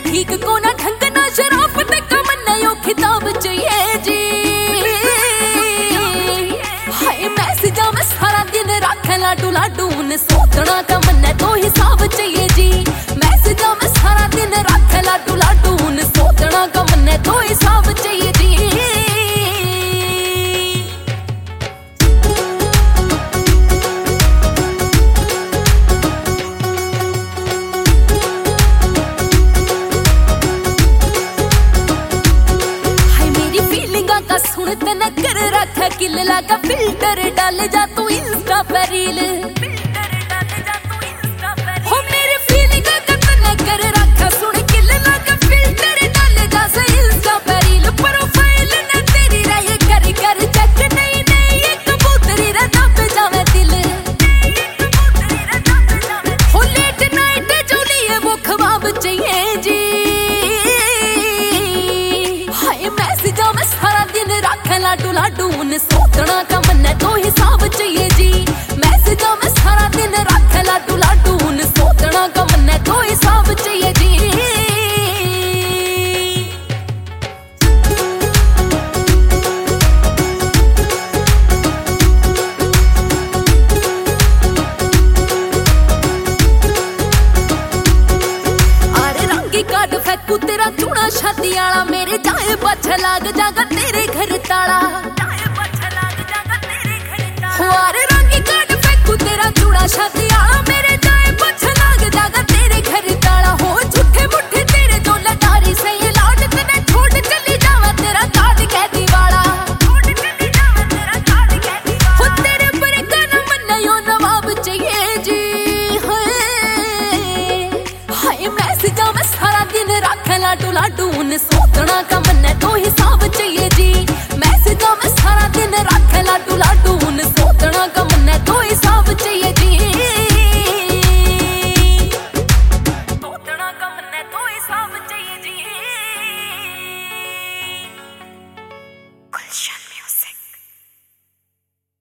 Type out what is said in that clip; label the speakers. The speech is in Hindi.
Speaker 1: ठीक को ना ढंग ना शराब ते कमन्ना यो खिताब चाहिए जी। हाय मैसेजा में सारा दिन रखे लाडू लाडू ने सोचना कमन्ना तो हिसाब चाहिए जी। मैसेजा में सारा दिन रखे लाडू लाडू ने सोचना कमन्ना तो हिसाब चाहिए जी। सुनते न कर रखा किल लगा फिल्टर डाल जा तू इंस्टा पे रील। हो मेरी फीलिंग का तने कर रखा सुन किल लगा फिल्टर डाल जा से इंस्टा पे रील। प्रोफाइल न तेरी रहे कर कर चेक नहीं नहीं ये कबूतरी रे दब जावे दिल। हो लेट नाइट जो लिए वो ख्वाब चाहिए जी। हाय मैसेजा में सारा दिन रखे लाडू लाडू ने सोचना कमन्ना तो हिसाब चाहिए जी। मैसेजा में सारा दिन रखे लाडू लाडू ने सोचना कमन्ना तो हिसाब चाहिए जी। अरे रंगी कार्ड फेंकू तेरा चूड़ा शादी आला मेरे जाए पाछे लाग जागा तेरे घर ताला। अरे रंगी कार्ड फेंकू तेरा चूड़ा शादी आला मेरे जाए पाछे लाग जागा तेरे घर ताला। हो झूठे मुठे तेरे जो लटारी से ये लौट तने छोड़ चली जावा तेरा कार्ड कह दीवाला। हो तेरे पर गाना मन्ना यो नवाब चाहिए जी। हाय मैसेजा में सारा दिन रखे लाडू लाडू ने सोचना कमन्ना तो हिसाब चाहिए जी।